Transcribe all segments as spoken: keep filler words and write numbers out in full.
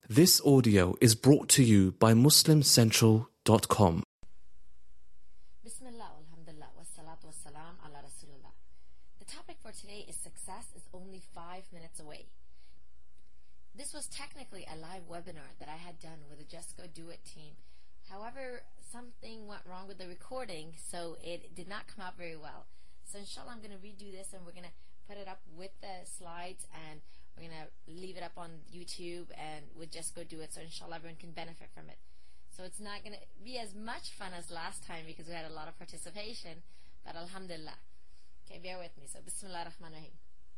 This audio is brought to you by Muslim Central dot com. Bismillah, alhamdulillah, wassalatu wassalam ala rasulullah. The topic for today is success is only five minutes away. This was technically a live webinar that I had done with the Just Go Do It team. However, something went wrong with the recording, so it did not come out very well. So inshallah, I'm going to redo this and we're going to put it up with the slides, and we're going to leave it up on YouTube and with Just Go Do It, so inshallah everyone can benefit from it. So it's not going to be as much fun as last time because we had a lot of participation, but alhamdulillah. Okay, bear with me. So Bismillah ar-Rahman ar-Rahim.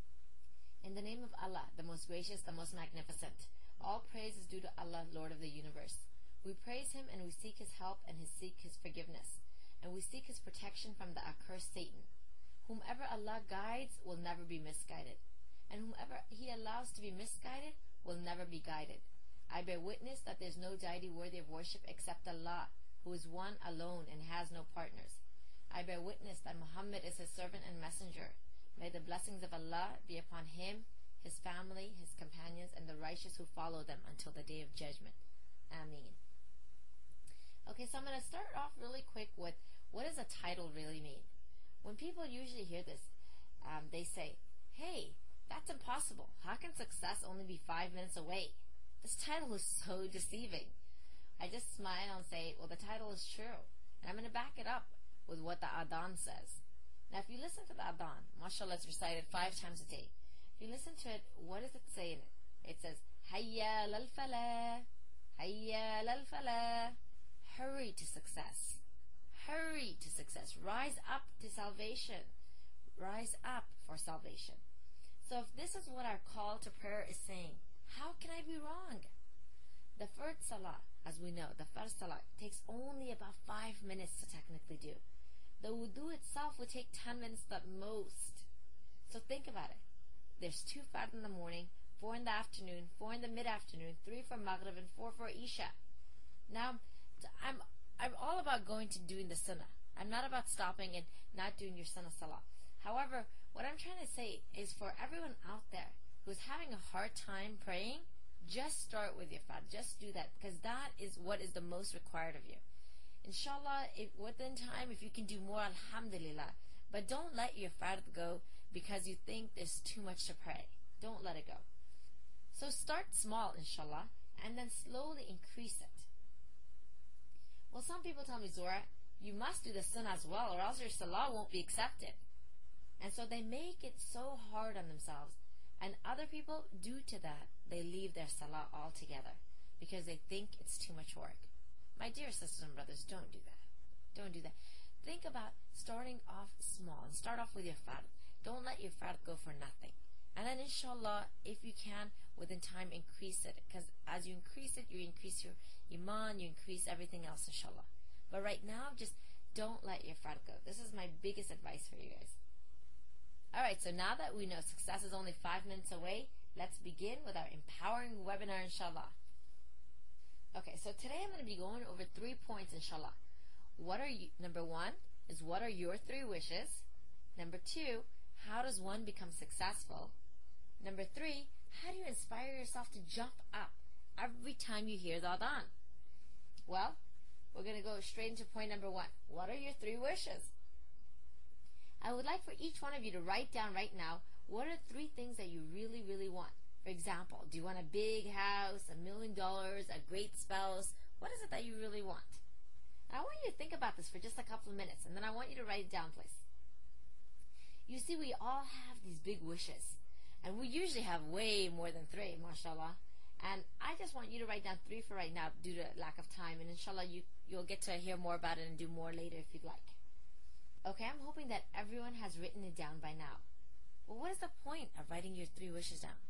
In the name of Allah, the most gracious, the most magnificent. All praise is due to Allah, Lord of the universe. We praise Him and we seek His help and we seek His forgiveness. And we seek His protection from the accursed Satan. Whomever Allah guides will never be misguided. And whomever He allows to be misguided will never be guided. I bear witness that there is no deity worthy of worship except Allah, who is one alone and has no partners. I bear witness that Muhammad is His servant and messenger. May the blessings of Allah be upon him, his family, his companions, and the righteous who follow them until the day of judgment. Ameen. Okay, so I'm going to start off really quick with, what does a title really mean? When people usually hear this, um, they say, hey, that's impossible. How can success only be five minutes away? This title is so deceiving. I just smile and say, well, the title is true. And I'm going to back it up with what the Adhan says. Now, if you listen to the Adhan, mashallah, it's recited five times a day. If you listen to it, what does it say in it? It says, Hayya lal falah, Hayya lal falah. Hurry to success. Hurry to success. Rise up to salvation. Rise up for salvation. So if this is what our call to prayer is saying, how can I be wrong? The first salah, as we know, the first salah takes only about five minutes to technically do. The wudu itself would take ten minutes at most. So think about it. There's two fard in the morning, four in the afternoon, four in the mid-afternoon, three for Maghrib, and four for Isha. Now, I'm I'm all about going to doing the sunnah. I'm not about stopping and not doing your sunnah salah. However, what I'm trying to say is for everyone out there who's having a hard time praying, just start with your fard. Just do that, because that is what is the most required of you. Inshallah, if within time, if you can do more, alhamdulillah. But don't let your fard go because you think there's too much to pray. Don't let it go. So start small, inshallah, and then slowly increase it. Well, some people tell me, Zora, you must do the sunnah as well, or else your salah won't be accepted. And so they make it so hard on themselves. And other people, due to that, they leave their salah altogether because they think it's too much work. My dear sisters and brothers, don't do that. Don't do that. Think about starting off small and start off with your fard. Don't let your fard go for nothing. And then inshallah, if you can, within time, increase it. Because as you increase it, you increase your iman, you increase everything else, inshallah. But right now, just don't let your fard go. This is my biggest advice for you guys. Alright, so now that we know success is only five minutes away, let's begin with our empowering webinar, inshallah. Okay, so today I'm going to be going over three points, inshallah. What are you, number one is, what are your three wishes? Number two, how does one become successful? Number three, how do you inspire yourself to jump up every time you hear the Adhan? Well, we're going to go straight into point number one. What are your three wishes? I would like for each one of you to write down right now, what are three things that you really, really want? For example, do you want a big house, a million dollars, a great spouse? What is it that you really want? And I want you to think about this for just a couple of minutes, and then I want you to write it down, please. You see, we all have these big wishes, and we usually have way more than three, mashallah. And I just want you to write down three for right now due to lack of time, and inshallah you, you'll get to hear more about it and do more later if you'd like. Okay, I'm hoping that everyone has written it down by now. Well, what is the point of writing your three wishes down?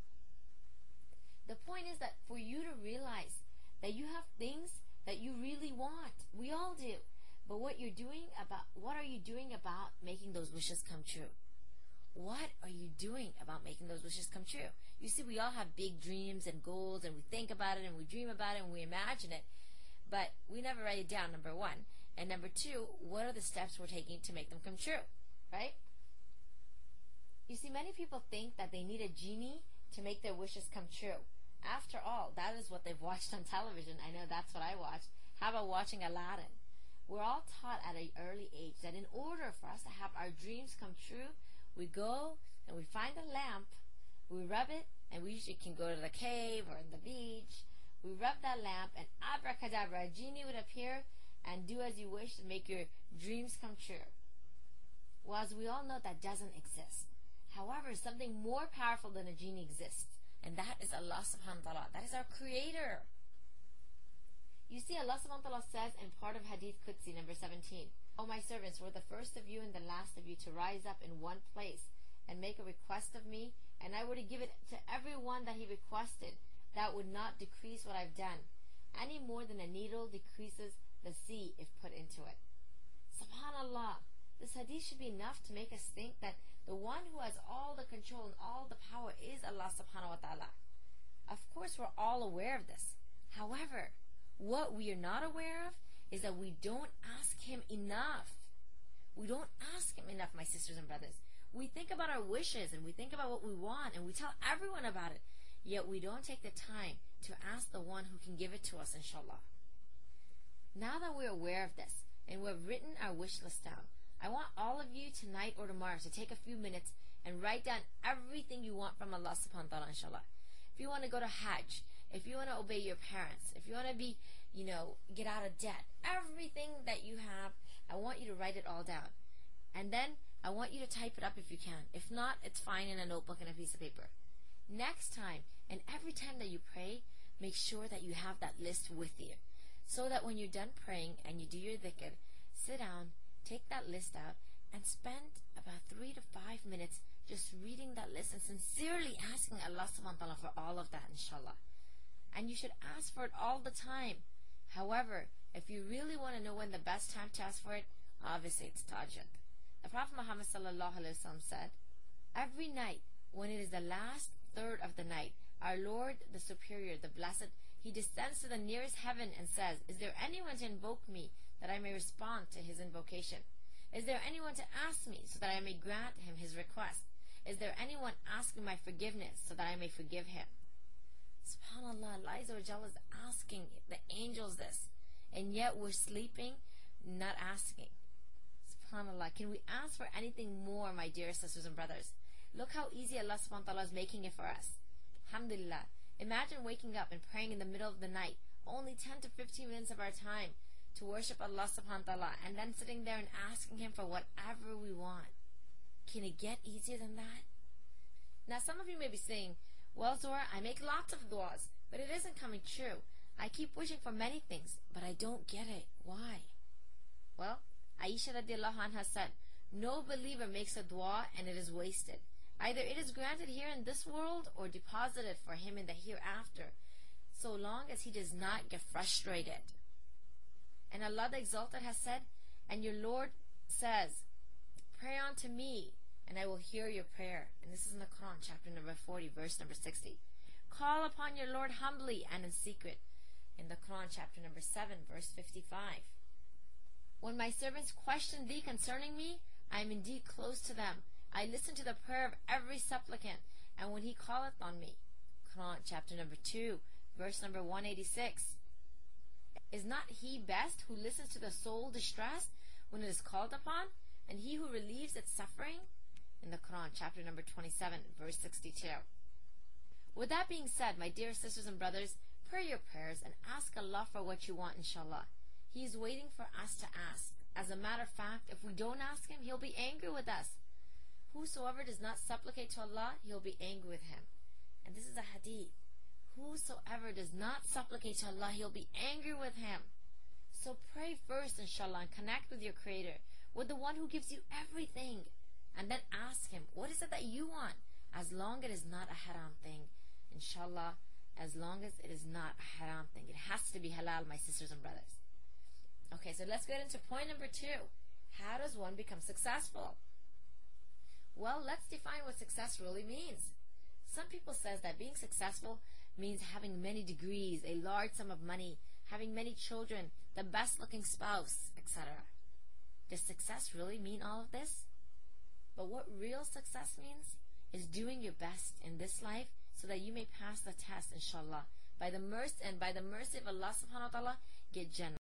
The point is that for you to realize that you have things that you really want. We all do. But what you're doing about, what are you doing about making those wishes come true? What are you doing about making those wishes come true? You see, we all have big dreams and goals, and we think about it, and we dream about it, and we imagine it, but we never write it down, number one. And number two, what are the steps we're taking to make them come true, right? You see, many people think that they need a genie to make their wishes come true. After all, that is what they've watched on television. I know that's what I watched. How about watching Aladdin? We're all taught at an early age that in order for us to have our dreams come true, we go and we find a lamp, we rub it, and we usually can go to the cave or in the beach. We rub that lamp, and abracadabra, a genie would appear and do as you wish to make your dreams come true. Well, as we all know, that doesn't exist. However, something more powerful than a genie exists, and that is Allah subhanahu wa ta'ala. That is our creator. You see, Allah subhanahu wa ta'ala says in part of Hadith Qudsi number seventeen, O my servants, were the first of you and the last of you to rise up in one place and make a request of me, and I were to give it to every one that he requested, that would not decrease what I've done, any more than a needle decreases the sea if put into it. SubhanAllah, this hadith should be enough to make us think that the one who has all the control and all the power is Allah subhanahu wa ta'ala. Of course, we're all aware of this. However, what we are not aware of is that we don't ask him enough. We don't ask him enough, my sisters and brothers. We think about our wishes and we think about what we want and we tell everyone about it. Yet we don't take the time to ask the one who can give it to us, inshallah. Now that we're aware of this and we've written our wish list down, I want all of you tonight or tomorrow to take a few minutes and write down everything you want from Allah subhanahu wa ta'ala, inshallah. If you want to go to Hajj, if you want to obey your parents, if you want to be, you know, get out of debt, everything that you have, I want you to write it all down. And then I want you to type it up if you can. If not, it's fine in a notebook and a piece of paper. Next time, and every time that you pray, make sure that you have that list with you. So that when you're done praying and you do your dhikr, sit down, take that list out, and spend about three to five minutes just reading that list and sincerely asking Allah subhanahu wa ta'ala for all of that, inshallah. And you should ask for it all the time. However, if you really want to know when the best time to ask for it, obviously it's Tahajjud. The Prophet Muhammad sallallahu alaihi wasallam said, every night, when it is the last third of the night, our Lord, the Superior, the Blessed, He descends to the nearest heaven and says, is there anyone to invoke me that I may respond to his invocation? Is there anyone to ask me so that I may grant him his request? Is there anyone asking my forgiveness so that I may forgive him? SubhanAllah, Allah Azza wa Jalla is asking the angels this, and yet we're sleeping, not asking. SubhanAllah, can we ask for anything more, my dear sisters and brothers? Look how easy Allah subhanahu wa ta'ala is making it for us. Alhamdulillah. Imagine waking up and praying in the middle of the night, only ten to fifteen minutes of our time to worship Allah subhanahu wa ta'ala, and then sitting there and asking Him for whatever we want. Can it get easier than that? Now some of you may be saying, well, Zohra, I make lots of du'as, but it isn't coming true. I keep wishing for many things, but I don't get it. Why? Well, Aisha radiallahu anha said, no believer makes a dua and it is wasted. Either it is granted here in this world or deposited for him in the hereafter, so long as he does not get frustrated. And Allah the Exalted has said, and your Lord says, pray unto me, and I will hear your prayer. And this is in the Quran, chapter number forty, verse number sixty. Call upon your Lord humbly and in secret. In the Quran, chapter number seven, verse fifty-five. When my servants question thee concerning me, I am indeed close to them. I listen to the prayer of every supplicant, and when he calleth on me. Quran, chapter number two, verse number one eighty-six. Is not he best who listens to the soul distressed when it is called upon, and he who relieves its suffering? In the Quran, chapter number twenty-seven, verse sixty-two. With that being said, my dear sisters and brothers, pray your prayers and ask Allah for what you want, inshallah. He is waiting for us to ask. As a matter of fact, if we don't ask Him, He'll be angry with us. Whosoever does not supplicate to Allah, He'll be angry with him. And this is a hadith. Whosoever does not supplicate to Allah, He'll be angry with him. So pray first, inshallah, and connect with your Creator, with the one who gives you everything. And then ask Him, what is it that you want? As long as it is not a haram thing, inshallah, as long as it is not a haram thing. It has to be halal, my sisters and brothers. Okay, so let's get into point number two. How does one become successful? Well, let's define what success really means. Some people says that being successful means having many degrees, a large sum of money, having many children, the best looking spouse, et cetera. Does success really mean all of this? But what real success means is doing your best in this life so that you may pass the test, inshallah. By the mercy and by the mercy of Allah subhanahu wa ta'ala, get Jannah.